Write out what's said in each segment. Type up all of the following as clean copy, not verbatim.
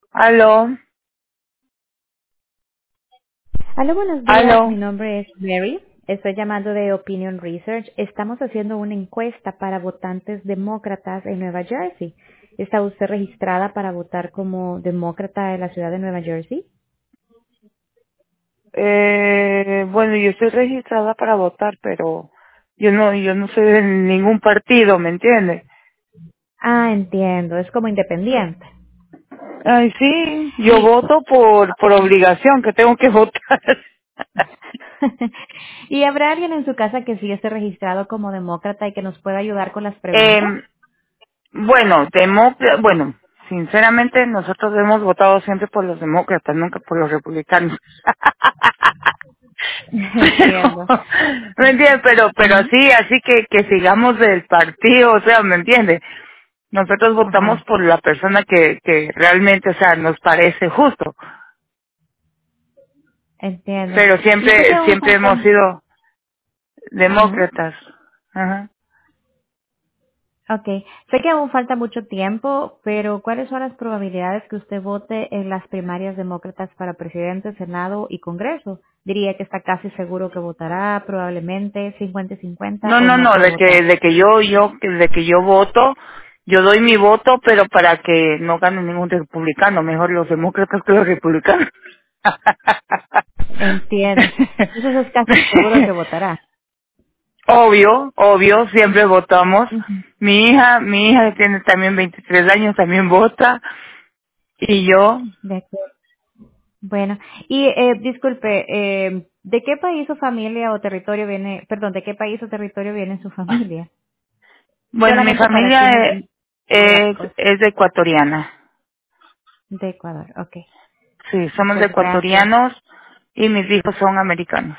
Aló, Hola, buenos días. Mi aló. nombre es Mary. Estoy llamando de Opinion Research. Estamos haciendo una encuesta para votantes demócratas en Nueva Jersey. ¿Está usted registrada para votar como demócrata de la ciudad de Nueva Jersey? Bueno, yo estoy registrada para votar, pero yo no soy de ningún partido, ¿me entiende? Ah, entiendo. Es como independiente. Ay, sí, yo Y, voto por obligación, que tengo que votar. ¿Y habrá alguien en su casa que sí esté registrado como demócrata y que nos pueda ayudar con las preguntas? eh, bueno, sinceramente nosotros hemos votado siempre por los demócratas, nunca por los republicanos. Entiendo. Pero, ¿me entiendes? Pero Ujú. sí, así que sigamos del partido, o sea, ¿me entiende? Nosotros votamos Ajá, por la persona que realmente, o sea, nos parece justo. entiendo. Pero Y sé que siempre, aún siempre hemos faltan... sido Ujú. demócratas. Ajá. Okay, sé que aún falta mucho tiempo, pero ¿cuáles son las probabilidades que usted vote en las primarias demócratas para presidente, Senado y Congreso? Diría que está casi seguro que votará, probablemente 50-50 No, o no, no no, puede votar. de que yo voto, yo doy mi voto, pero para que no gane ningún republicano, mejor los demócratas que los republicanos. Entiendo. Entonces es casi seguro que votará. Obvio, obvio, siempre votamos. Ujú. Mi hija que tiene también 23 años también vota y yo, De acuerdo. Bueno, y disculpe, ¿de qué país o familia o territorio viene, perdón, de qué país o territorio viene su familia? bueno, mi Solamente para fines familia geográficos. es de ecuatoriana. De Ecuador, ok. Sí, somos de Muchas gracias. ecuatorianos y mis hijos son americanos.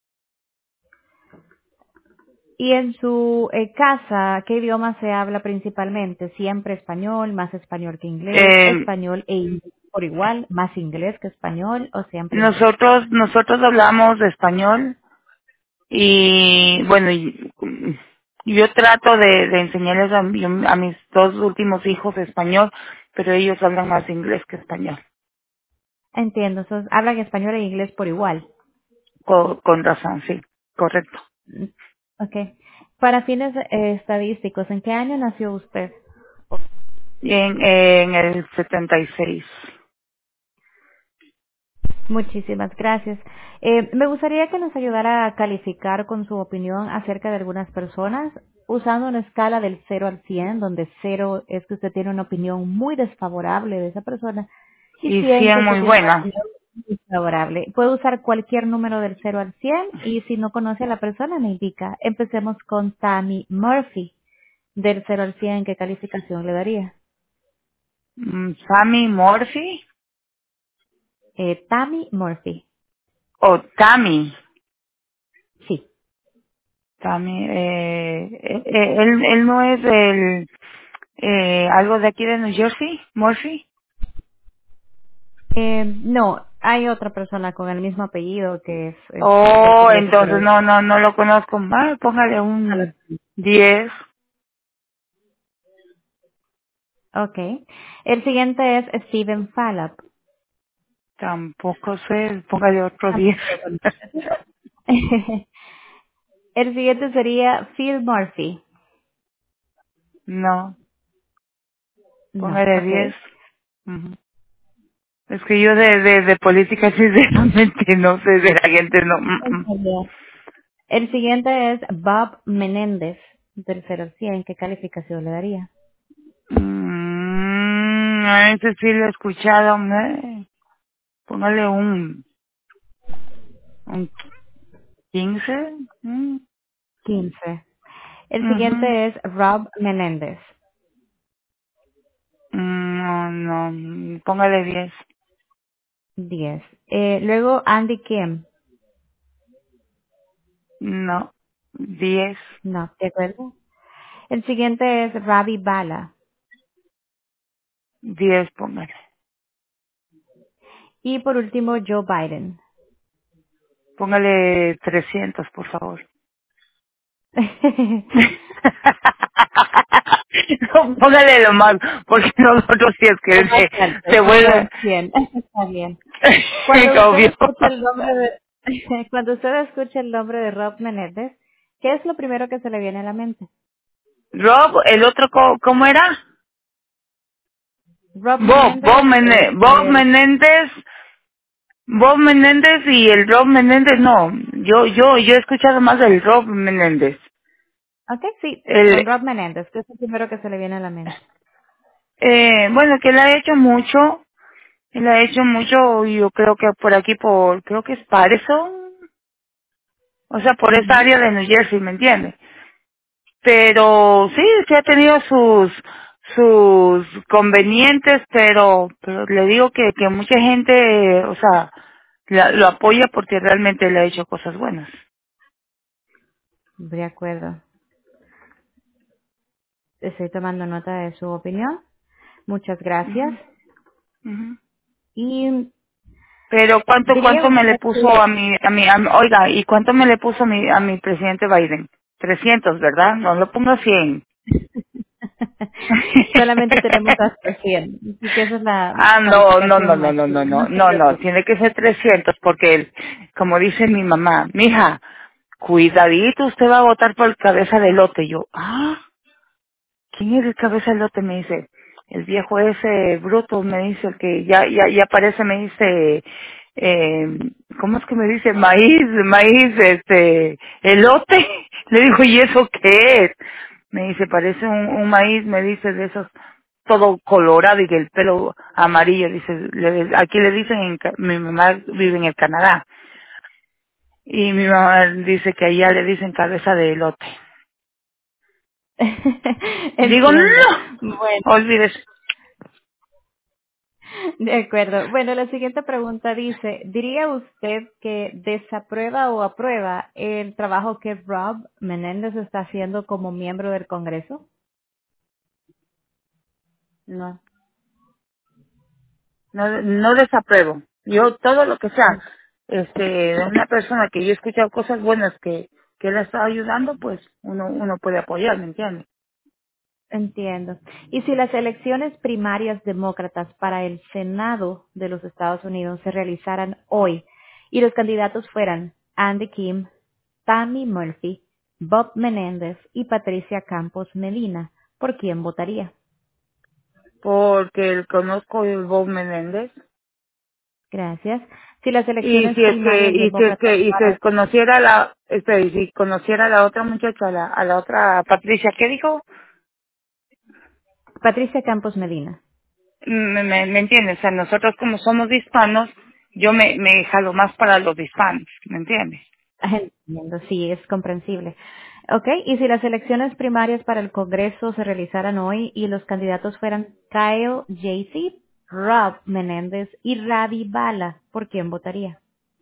Y en su casa, ¿qué idioma se habla principalmente? ¿Siempre español, más español que inglés, Eh, español e inglés por igual, más inglés que español o siempre inglés? nosotros hablamos español y bueno, yo trato de enseñarles a mis dos últimos hijos español, pero ellos hablan más inglés que español. Entiendo, hablan español e inglés por igual. Con razón, sí, correcto. Mm, ok. Para fines estadísticos, ¿en qué año nació usted? Y en el 76. Muchísimas gracias. Me gustaría que nos ayudara a calificar con su opinión acerca de algunas personas usando una escala del 0 al 100, donde 0 es que usted tiene una opinión muy desfavorable de esa persona y Y 100 que 100 usted muy tiene una buena. opinión muy favorable. Puede usar cualquier número del 0 al 100 y si no conoce a la persona me indica. Empecemos con Tammy Murphy. Del 0 al 100, ¿qué calificación le daría? Sammy Murphy Tammy Murphy. o Tammy. Sí. Tammy, él no es algo de aquí de New Jersey, Murphy. No, hay otra persona con el mismo apellido que es el Oh, correcto, entonces pero no lo conozco. Ah, póngale no lo un sé. 10. Okay. El siguiente es Steven Fallop. Tampoco sé, póngale otro 10. Tampoco lo conoces. El siguiente sería Phil Murphy. No, No, póngale 10. okay. Ujú. Es que yo de política sinceramente no sé, de la gente no. Está bien. El siguiente es Bob Menéndez, del 0 al 100. ¿Qué calificación le daría? A ese sí lo he escuchado, póngale un 15. 15. El Ujú. siguiente es Rob Menéndez. No, póngale 10. 10. Luego Andy Kim. No, 10. No, ¿de acuerdo? El siguiente es Ravi Bala. 10, póngale. Y por último, Joe Biden. Póngale 300, por favor. No, póngale lo más, porque nosotros sí es que Lo más fuerte, se vuelve, número 100. Está bien. Cuando usted obvio. escucha el nombre de, cuando usted escucha el nombre de Rob Menéndez, ¿qué es lo primero que se le viene a la mente? Rob, el otro, ¿cómo era? Rob Menéndez es el, Bob Menéndez y el Rob Menéndez, no, yo he escuchado más del Rob Menéndez. ok, sí, El, el Rob Menéndez, que es el primero que se le viene a la mente. bueno, que él ha hecho mucho, yo creo que por aquí, creo que es Patterson, o sea, por esa Ujú. área de New Jersey, ¿me entiendes? Pero sí, sí ha tenido sus convenientes, pero le digo que mucha gente, o sea, lo apoya porque realmente le ha hecho cosas buenas. De acuerdo. Estoy tomando nota de su opinión. Muchas gracias. Ujú, ujú. Y Pero diría cuánto me le usted puso que oiga, ¿y cuánto me le puso a mi presidente Biden? 300, ¿verdad? No lo pongo 100. solamente tenemos hasta 100, así que esa es la Ah, calificación máxima. No se no, preocupe. tiene que ser 300 porque, como dice mi mamá, mija, cuidadito, usted va a votar por el cabeza de lote. Y yo, ¿quién es el cabeza de lote? Me dice, el viejo ese bruto, me dice, el que ya aparece, me dice, eh, ¿cómo es que me dice? Maíz, elote. Le digo, ¿y eso qué es? Me dice, parece un maíz, me dice, de esos, todo colorado y que el pelo amarillo, dice, aquí le dicen, mi mamá vive en el Canadá, y mi mamá dice que allá le dicen cabeza de elote. Digo, Entiendo. no, Bueno, olvídese. de acuerdo. Bueno, la siguiente pregunta dice, ¿diría usted que desaprueba o aprueba el trabajo que Rob Menéndez está haciendo como miembro del Congreso? No, no desapruebo. Yo todo lo que sea, de una persona que yo he escuchado cosas buenas que él ha estado ayudando, pues uno puede apoyar, ¿me entiende? Entiendo. Y si las elecciones primarias demócratas para el Senado de los Estados Unidos se realizaran hoy y los candidatos fueran Andy Kim, Tammy Murphy, Bob Menéndez y Patricia Campos Medina, ¿por quién votaría? Porque conozco el Bob Menéndez. Gracias. Si las Y elecciones si es que, primarias demócratas y para si conociera y si conociera a la otra muchacha, a la otra Patricia, ¿qué dijo? Patricia Campos Medina. Me entiendes, o sea, nosotros como somos hispanos, yo me jalo más para los hispanos, ¿me entiendes? Entiendo, sí, es comprensible. Ok, y si las elecciones primarias para el Congreso se realizaran hoy y los candidatos fueran Kyle Jaycee, Rob Menéndez y Ravi Bala, ¿por quién votaría?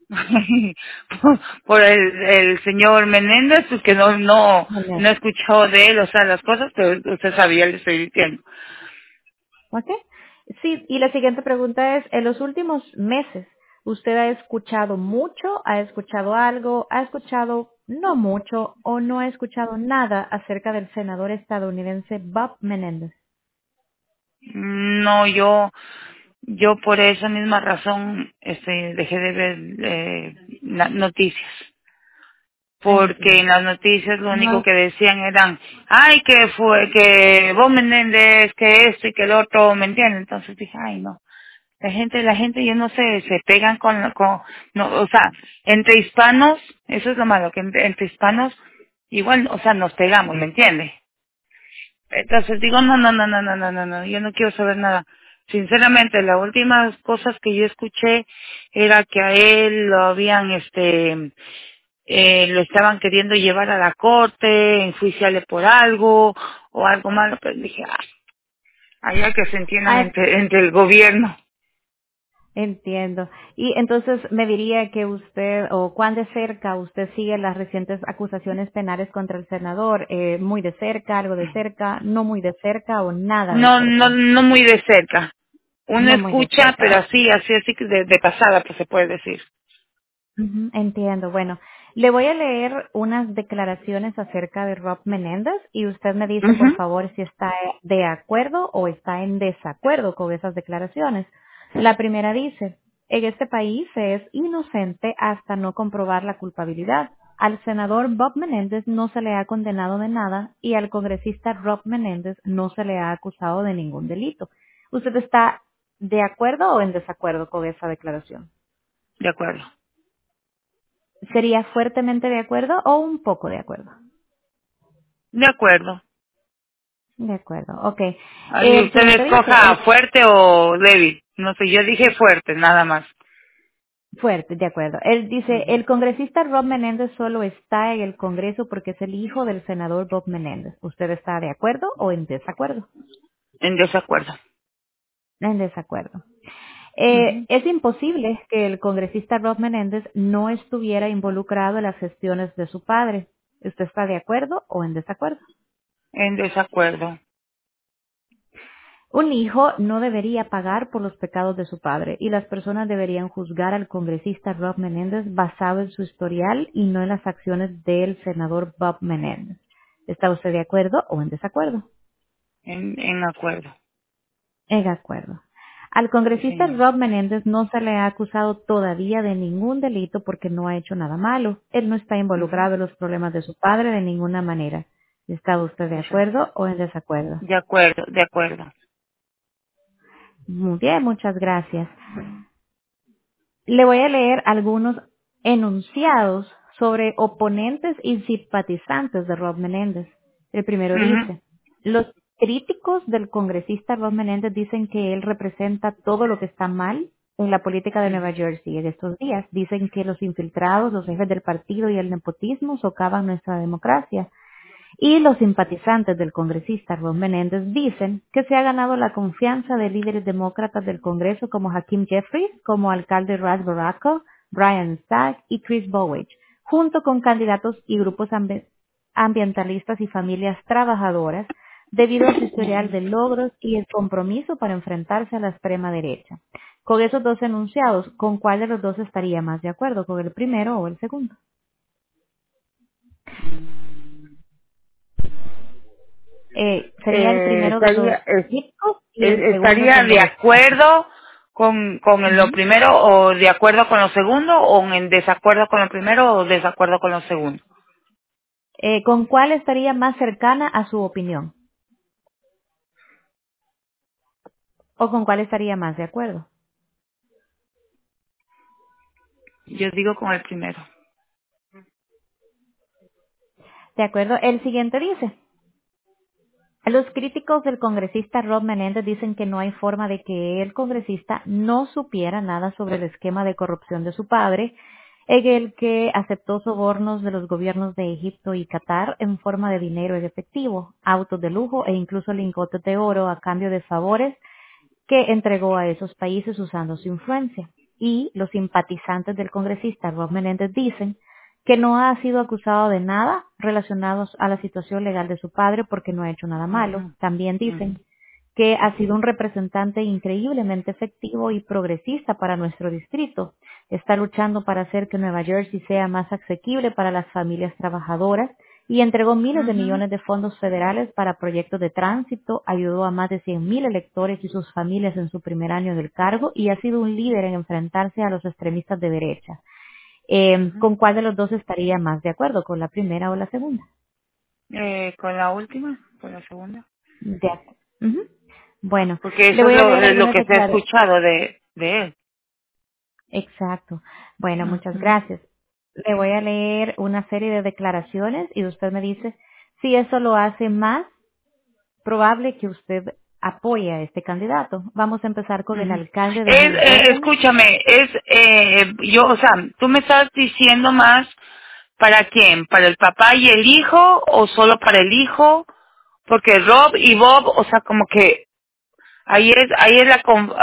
Por el señor Menéndez, pues que no he Menéndez. escuchado de él, o sea, las cosas que usted sabía, le estoy diciendo. Ok. Sí, y la siguiente pregunta es, en los últimos meses, ¿usted ha escuchado mucho, ha escuchado algo, ha escuchado no mucho o no ha escuchado nada acerca del senador estadounidense Bob Menéndez? No, yo por esa misma razón, dejé de ver noticias. Porque en Entiendo. las noticias lo único No, que decían eran, ay, que Bob Menéndez, que esto y que el otro, ¿me entiendes? Entonces dije, ay, no. La gente, yo no sé, se pegan no, o sea, entre hispanos, eso es lo malo, que entre hispanos, igual, o sea, nos pegamos, ¿me entiende? Entonces digo, no, yo no quiero saber nada. Sinceramente, las últimas cosas que yo escuché era que a él lo habían, lo estaban queriendo llevar a la corte, enjuiciarle por algo, o algo malo, pero dije, allá que se entiendan ah, entre el gobierno. entiendo. Y entonces me diría que usted, o cuán de cerca usted sigue las recientes acusaciones penales contra el senador, muy de cerca, algo de cerca, no muy de cerca o nada de cerca. No muy de cerca. Uno No muy de escucha, pero cerca. así que de pasada, pues se puede decir. Ujú, entiendo. Bueno, Le voy a leer unas declaraciones acerca de Rob Menéndez y usted me dice, por Mhm. favor, si está de acuerdo o está en desacuerdo con esas declaraciones. La primera dice, en este país se es inocente hasta no comprobar la culpabilidad. Al senador Bob Menéndez no se le ha condenado de nada y al congresista Rob Menéndez no se le ha acusado de ningún delito. ¿Usted está de acuerdo o en desacuerdo con esa declaración? De acuerdo. ¿Sería fuertemente de acuerdo o un poco de acuerdo? De acuerdo. De acuerdo, ok. Ahí El usted siguiente escoja dice, fuerte o débil. No sé, yo dije fuerte, nada más. fuerte, de acuerdo. Él dice, Ujú. el congresista Rob Menéndez solo está en el Congreso porque es el hijo del senador Bob Menéndez. ¿Usted está de acuerdo o en desacuerdo? En desacuerdo. En desacuerdo. Ujú. Es imposible que el congresista Rob Menéndez no estuviera involucrado en las gestiones de su padre. ¿Usted está de acuerdo o en desacuerdo? En desacuerdo. Un hijo no debería pagar por los pecados de su padre y las personas deberían juzgar al congresista Rob Menéndez basado en su historial y no en las acciones del senador Bob Menéndez. ¿Está usted de acuerdo o en desacuerdo? En acuerdo. En acuerdo. Al Sí, congresista señor. Rob Menéndez no se le ha acusado todavía de ningún delito porque no ha hecho nada malo. Él no está Ujú. involucrado en los problemas de su padre de ninguna manera. ¿Está usted de Exacto. acuerdo o en desacuerdo? De acuerdo, de acuerdo. Muy bien, muchas gracias. Le voy a leer algunos enunciados sobre oponentes y simpatizantes de Rob Menéndez. El primero Ujú. dice, los críticos del congresista Rob Menéndez dicen que él representa todo lo que está mal en la política de Nueva Ujú. Jersey en estos días. Dicen que los infiltrados, los jefes del partido y el nepotismo socavan nuestra democracia. Y los simpatizantes del congresista Ron Menéndez dicen que se ha ganado la confianza de líderes demócratas del Congreso como Hakeem Jeffries, como alcalde Ras Baracco, Brian Stack y Chris Bowich, junto con candidatos y grupos ambientalistas y familias trabajadoras, debido a su historial de logros y el compromiso para enfrentarse a la extrema derecha. Con esos dos enunciados, ¿con cuál de los dos estaría más de acuerdo? ¿Con el primero o el segundo? Sería el primero de Estaría, los ricos y el segundo estaría son de de los pobres. acuerdo con lo Ujú. primero o de acuerdo con lo segundo o en desacuerdo con lo primero o desacuerdo con lo segundo. ¿Con cuál estaría más cercana a su opinión? ¿O con cuál estaría más de acuerdo? Yo digo con el primero. De acuerdo. El siguiente dice, los críticos del congresista Rob Menéndez dicen que no hay forma de que el congresista no supiera nada sobre el esquema de corrupción de su padre, en el que aceptó sobornos de los gobiernos de Egipto y Qatar en forma de dinero en efectivo, autos de lujo e incluso lingotes de oro a cambio de favores que entregó a esos países usando su influencia. Y los simpatizantes del congresista Rob Menéndez dicen que no ha sido acusado de nada relacionado a la situación legal de su padre porque no ha hecho nada malo. Ujú. También dicen Ujú. que ha sido un representante increíblemente efectivo y progresista para nuestro distrito. Está luchando para hacer que Nueva Jersey sea más asequible para las familias trabajadoras y entregó miles de Ujú. millones de fondos federales para proyectos de tránsito, ayudó a más de 100,000 electores y sus familias en su primer año del cargo y ha sido un líder en enfrentarse a los extremistas de derecha. Ujú. ¿Con cuál de los dos estaría más de acuerdo? ¿Con la primera o la segunda? Con la última, con la segunda. De acuerdo. Ujú. Bueno, Porque le eso es voy a leer lo algunas que se ha declaraciones. escuchado de él. Exacto. Bueno, muchas Ujú. gracias. Le voy a leer una serie de declaraciones y usted me dice si eso lo hace más probable que usted apoye a este candidato. Vamos a empezar con el Ujú. alcalde de Hoboken. Escúchame, yo, o sea, tú me estás diciendo más para quién, para el papá y el hijo o solo para el hijo, porque Rob y Bob, o sea, como que ahí es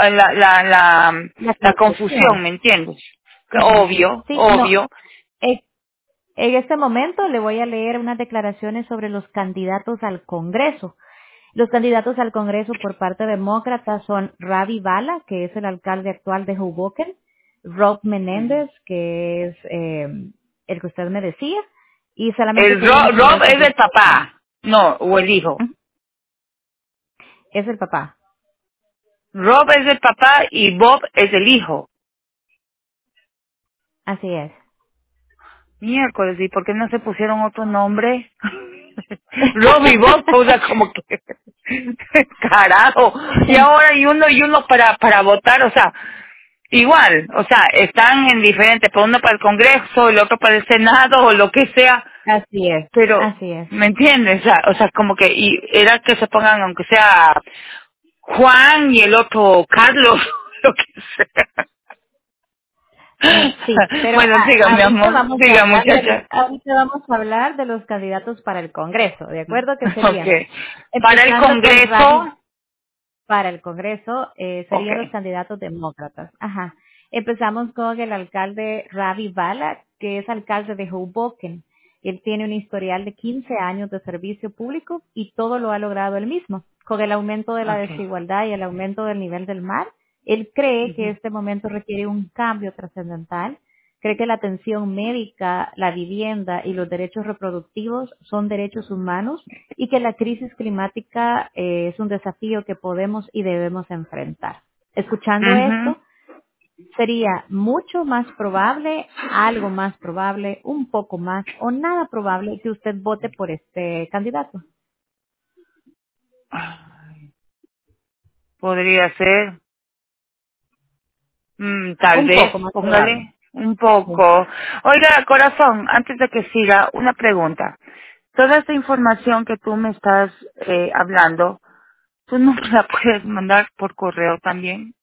La la confusión, confusión. ¿me entiendes? Que Ujú. obvio, Sí, no. obvio. eh, En este momento le voy a leer unas declaraciones sobre los candidatos al Congreso. Los candidatos al Congreso por parte demócrata son Ravi Bala, que es el alcalde actual de Hoboken, Rob Ujú. Menéndez, que es el que usted me decía, y solamente El queríamos Rob saber si es usted el papá. No, o el hijo. Ujú. Es el papá. Rob es el papá y Bob es el hijo. Así es. Miércoles, ¿y por qué no se pusieron otro nombre? Rob y Bob, o sea, como que carajo. Y ahora hay uno para votar, o sea, igual, o sea, están en diferente, pero uno para el Congreso, el otro para el Senado o lo que sea, Así es. pero, Así es. ¿me entiendes? O sea, como que, y era que se pongan, aunque sea Juan y el otro Carlos, lo que sea. Sí, pero Bueno, siga, mi ahorita amor, vamos a siga, hablar muchacha. ahorita vamos a hablar de los candidatos para el Congreso, ¿de acuerdo? Que Ok. serían, Para el empezando con Ravi Congreso, para el Congreso, ok, serían los candidatos demócratas. Ajá. Empezamos con el alcalde Ravi Bala, que es alcalde de Hoboken. Él tiene un historial de 15 años de servicio público y todo lo ha logrado él mismo. Con el aumento de la ok. desigualdad y el aumento del nivel del mar, él cree que Ujú, este momento requiere un cambio trascendental. Cree que la atención médica, la vivienda y los derechos reproductivos son derechos humanos y que la crisis climática es un desafío que podemos y debemos enfrentar. Escuchando ujú. esto, sería mucho más probable, algo más probable, un poco más o nada probable que usted vote por este candidato. Podría ser, tal Un vez, poco más probable. póngale un Sí. poco. Oiga, corazón, antes de que siga, una pregunta. Toda esta información que tú me estás hablando, ¿tú no me la puedes mandar por correo también?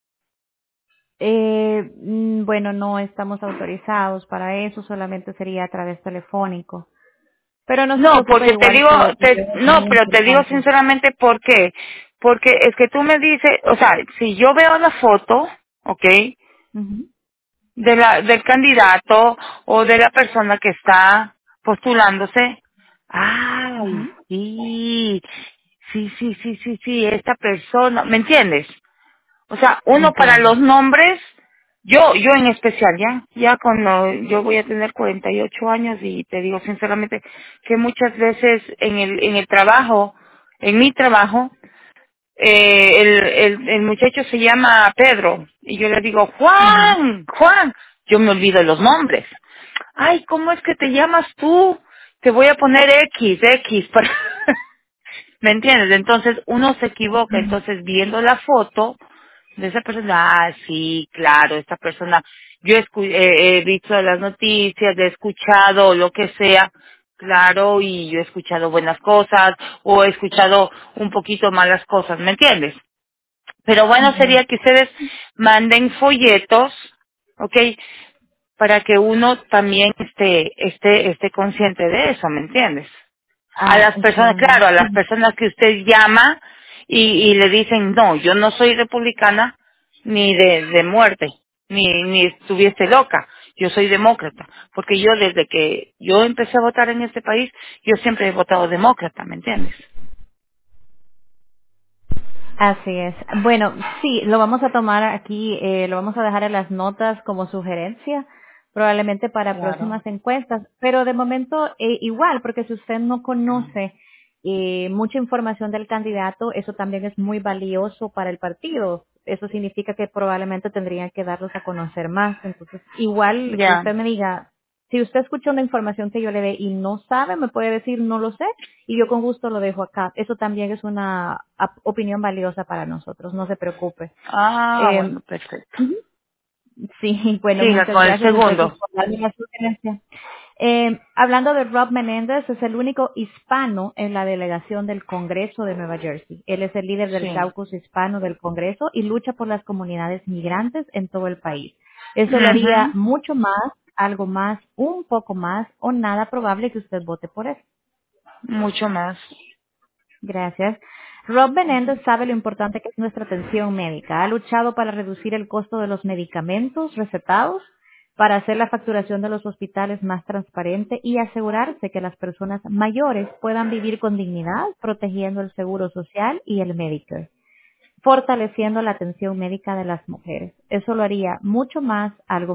Bueno, no estamos autorizados para eso, solamente sería a través telefónico. Pero no se No, preocupe, porque te igual digo, su opinión es no, muy pero te digo importante. sinceramente por qué. Porque es que tú me dices, o sea, si yo veo la foto, ¿ok? Ujú, Del candidato o de la persona que está postulándose, ay, ujú. sí, esta persona, ¿me entiendes? O sea, uno para Entiendo. los nombres, yo en especial, ya cuando yo voy a tener 48 años y te digo sinceramente que muchas veces en el trabajo, en mi trabajo, el muchacho se llama Pedro y yo le digo, Ujú, Juan, yo me olvido de los nombres. Ay, ¿cómo es que te llamas tú? Te voy a poner X para... ¿Me entiendes? Entonces uno se equivoca, ujú. entonces viendo la foto de esa persona, sí, claro, esta persona, yo he visto las noticias, he escuchado lo que sea, claro, y yo he escuchado buenas cosas o he escuchado un poquito malas cosas, ¿me entiendes? Pero bueno Ujú. sería que ustedes manden folletos, ¿ok? Para que uno también esté consciente de eso, ¿me entiendes? A Ah, las personas, entiendo. claro, a las personas que usted llama y le dicen, no, yo no soy republicana ni de muerte, ni estuviese loca, yo soy demócrata, porque yo desde que yo empecé a votar en este país, yo siempre he votado demócrata, ¿me entiendes? Así es. Bueno, sí, lo vamos a tomar aquí, lo vamos a dejar en las notas como sugerencia, probablemente para Claro. próximas encuestas, pero de momento igual, porque si usted no conoce mucha información del candidato, eso también es muy valioso para el partido. Eso significa que probablemente tendrían que darlos a conocer más. Entonces, igual que Ya. usted me diga, si usted escucha una información que yo le dé y no sabe, me puede decir no lo sé y yo con gusto lo dejo acá. Eso también es una opinión valiosa para nosotros, no se preocupe. Ah, Eh, bueno, perfecto. ujú. Sí, bueno, Siga muchas con el gracias entonces segundo. por darme la sugerencia. Hablando de Rob Menéndez, es el único hispano en la delegación del Congreso de Nueva Jersey. Él es el líder del Sí. caucus hispano del Congreso y lucha por las comunidades migrantes en todo el país. Eso lo haría Ujú. mucho más, algo más, un poco más o nada probable que usted vote por él. Mucho más. Gracias. Rob Menéndez sabe lo importante que es nuestra atención médica. Ha luchado para reducir el costo de los medicamentos recetados, para hacer la facturación de los hospitales más transparente y asegurarse que las personas mayores puedan vivir con dignidad, protegiendo el seguro social y el Medicare, fortaleciendo la atención médica de las mujeres. Eso lo haría mucho más, algo más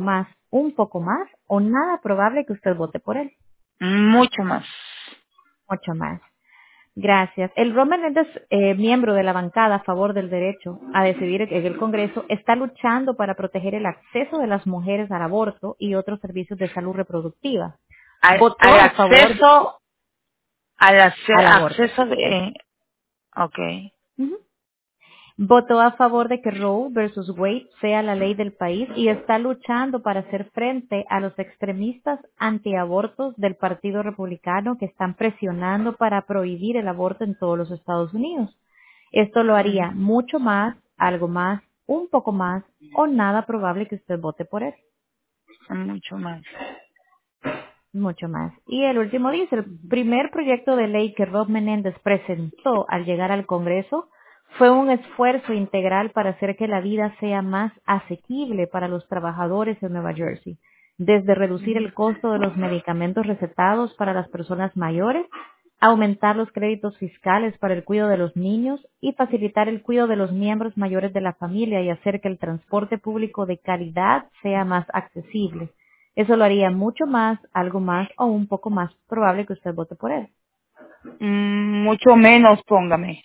un poco más o nada probable que usted vote por él. Mucho más. Mucho más. Gracias. El Ron Menéndez, miembro de la bancada a favor del derecho a decidir en el Congreso, está luchando para proteger el acceso de las mujeres al aborto y otros servicios de salud reproductiva. Votó Al a favor acceso, al aborto. acceso de, okay. Ujú. Votó a favor de que Roe versus Wade sea la ley del país y está luchando para hacer frente a los extremistas antiabortos del Partido Republicano que están presionando para prohibir el aborto en todos los Estados Unidos. Esto lo haría mucho más, algo más, un poco más o nada probable que usted vote por él. Mucho más. Mucho más. Y el último dice, el primer proyecto de ley que Rob Menéndez presentó al llegar al Congreso fue un esfuerzo integral para hacer que la vida sea más asequible para los trabajadores en Nueva Jersey, desde reducir el costo de los medicamentos recetados para las personas mayores, aumentar los créditos fiscales para el cuidado de los niños y facilitar el cuidado de los miembros mayores de la familia y hacer que el transporte público de calidad sea más accesible. Eso lo haría mucho más, algo más o un poco más probable que usted vote por él. Mucho menos, póngame.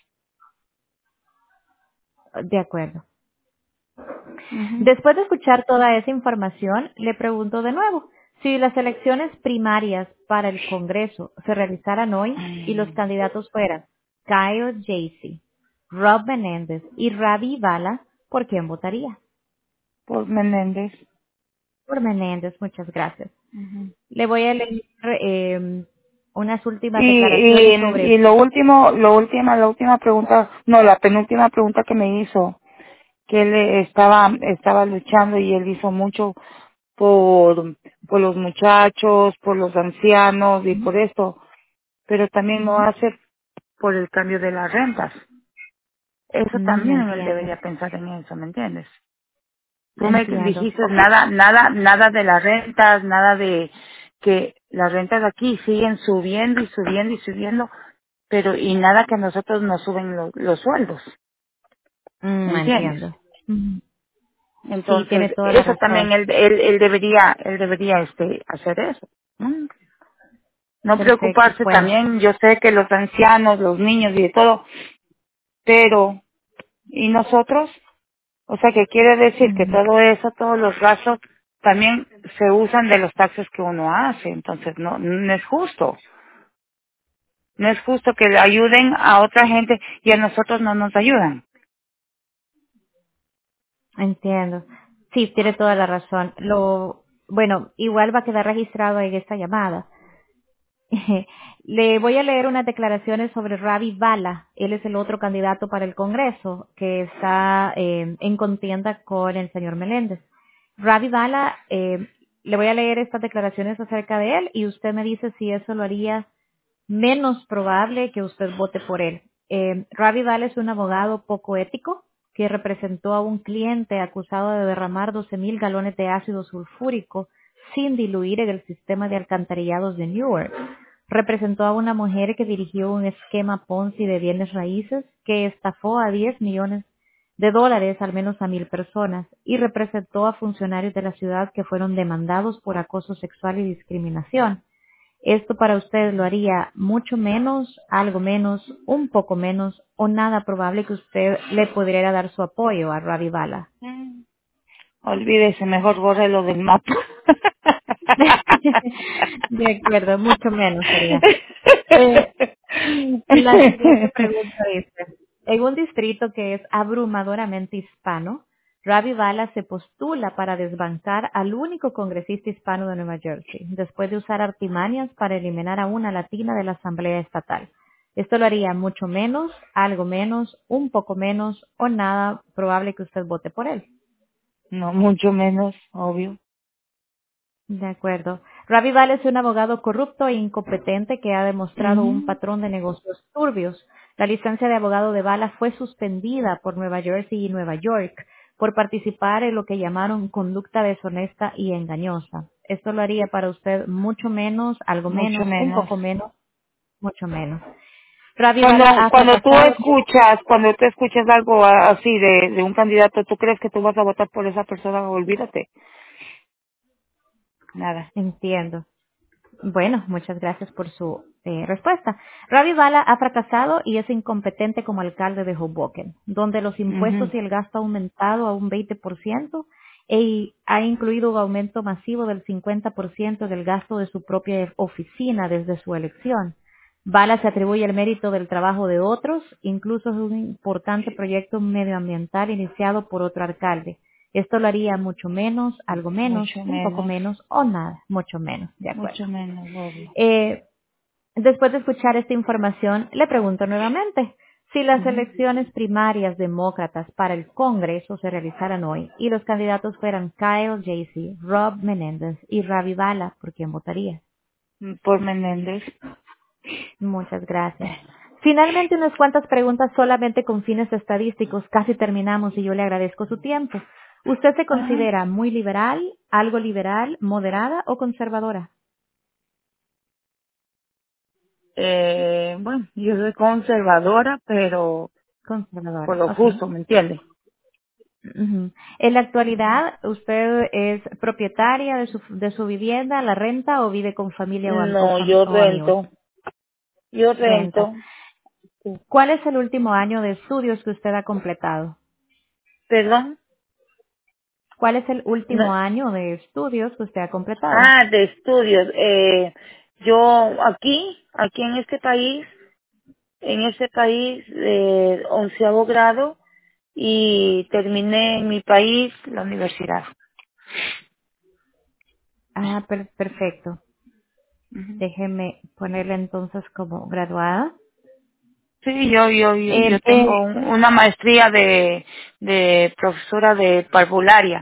De acuerdo. Ujú. Después de escuchar toda esa información, le pregunto de nuevo, si las elecciones primarias para el Congreso se realizaran hoy y los candidatos fueran Kyle Jaycee, Rob Menéndez y Ravi Bala, ¿por quién votaría? Por Menéndez. Por Menéndez, muchas gracias. Ujú. Le voy a leer unas últimas Y, declaraciones y sobre... la última pregunta, no, la penúltima pregunta que me hizo, que él estaba luchando y él hizo mucho por los muchachos, por los ancianos y por esto, pero también lo Ujú. hace por el cambio de las rentas. Eso también él Entiendo, debería pensar en eso, ¿me entiendes? Tú me entiendo. dijiste Ok. nada de las rentas, nada de que las rentas aquí siguen subiendo y subiendo y subiendo, pero y nada que a nosotros nos suben los sueldos, ¿me entiendes? Entiendo. Ujú. Sí, Entonces, tiene toda la eso también razón. él debería hacer eso. ¿No? No Perfecto. preocuparse Bueno, también, yo sé que los ancianos, los niños y de todo, pero, ¿y nosotros? O sea, que quiere decir que ujú, todo eso, todos los gastos, también se usan de los taxes que uno hace. Entonces, no es justo. No es justo que le ayuden a otra gente y a nosotros no nos ayudan. entiendo. Sí, tiene toda la razón. Bueno, igual va a quedar registrado en esta llamada. Le voy a leer unas declaraciones sobre Ravi Bala. Él es el otro candidato para el Congreso que está en contienda con el señor Meléndez. Ravi Bala, le voy a leer estas declaraciones acerca de él y usted me dice si eso lo haría menos probable que usted vote por él. Ravi Val es un abogado poco ético que representó a un cliente acusado de derramar 12,000 galones de ácido sulfúrico sin diluir en el sistema de alcantarillados de Newark. Representó a una mujer que dirigió un esquema Ponzi de bienes raíces que estafó a 10 millones de dólares al menos a 1,000 personas y representó a funcionarios de la ciudad que fueron demandados por acoso sexual y discriminación. Esto para usted lo haría mucho menos, algo menos, un poco menos o nada probable que usted le pudiera dar su apoyo a Ravi Bala. Olvídese, mejor bórrelo del mapa. De acuerdo, mucho menos sería. Eh, la siguiente pregunta dice, en un distrito que es abrumadoramente hispano, Ravi Bala se postula para desbancar al único congresista hispano de Nueva Jersey, después de usar artimañas para eliminar a una latina de la Asamblea Estatal. Esto lo haría mucho menos, algo menos, un poco menos o nada probable que usted vote por él. No, mucho menos, obvio. De acuerdo. Ravi Val es un abogado corrupto e incompetente que ha demostrado un Ujú. patrón de negocios turbios. La licencia de abogado de Bala fue suspendida por Nueva Jersey y Nueva York por participar en lo que llamaron conducta deshonesta y engañosa. Esto lo haría para usted mucho menos, algo Mucho menos, un menos. poco menos, mucho menos. Ravi Bala ha fracasado. Cuando tú escuchas algo así de un candidato, ¿tú crees que tú vas a votar por esa persona? Olvídate. nada. Entiendo. Bueno, muchas gracias por su respuesta. Ravi Bala ha fracasado y es incompetente como alcalde de Hoboken, donde los Ujú. impuestos y el gasto ha aumentado a un 20% y ha incluido un aumento masivo del 50% del gasto de su propia oficina desde su elección. Bala se atribuye el mérito del trabajo de otros, incluso es un importante proyecto medioambiental iniciado por otro alcalde. Esto lo haría mucho menos, algo menos, un poco menos o nada, mucho menos, de acuerdo. Mucho menos, obvio. Eh, Después de escuchar esta información, le pregunto nuevamente, si las Ujú. elecciones primarias demócratas para el Congreso se realizaran hoy y los candidatos fueran Kyle Jasey, Rob Menéndez y Ravi Bala, ¿por quién votaría? Por Menéndez. Muchas gracias. Finalmente, unas cuantas preguntas solamente con fines estadísticos. Casi terminamos y yo le agradezco su tiempo. ¿Usted se Ajá. considera muy liberal, algo liberal, moderada o conservadora? Bueno, yo soy conservadora, pero por Conservadora, lo ok. justo, ¿me entiende? Ujú. En la actualidad, ¿usted es propietaria de su vivienda, la renta o vive con familia No, yo o amigos? rento. Yo Renta. rento. Sí. ¿Cuál es el último año de estudios que usted ha completado? ¿Perdón? ¿Cuál es el No. último año de estudios que usted ha completado? Ah, de estudios. Yo aquí en este país, 11º grado y terminé en mi país la universidad. Ah, perfecto. Ujú. Déjeme ponerle entonces como graduada. Sí, yo Eh, tengo eh, una maestría de profesora de parvularia.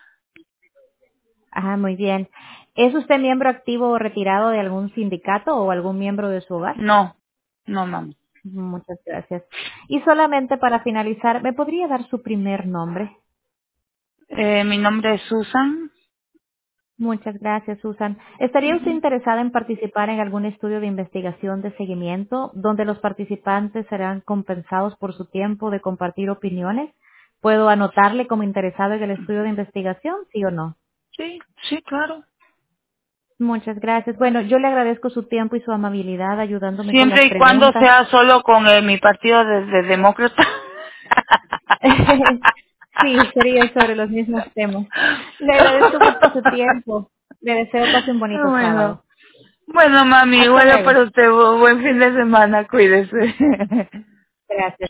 Muy bien. ¿Es usted miembro activo o retirado de algún sindicato o algún miembro de su hogar? No, no, mami. Muchas gracias. Y solamente para finalizar, ¿me podría dar su primer nombre? Mi nombre es Susan. Muchas gracias, Susan. ¿Estaría usted interesada en participar en algún estudio de investigación de seguimiento donde los participantes serán compensados por su tiempo de compartir opiniones? ¿Puedo anotarle como interesado en el estudio de investigación, sí o no? Sí, sí, claro. Muchas gracias. Bueno, yo le agradezco su tiempo y su amabilidad ayudándome con las Siempre y cuando preguntas. sea solo con mi partido de demócrata. Sí, sería sobre los mismos temas. Le agradezco mucho su tiempo. Le deseo pase un bonito Bueno, sábado. bueno, mami, Hasta bueno luego. para usted, buen fin de semana, cuídese. Gracias.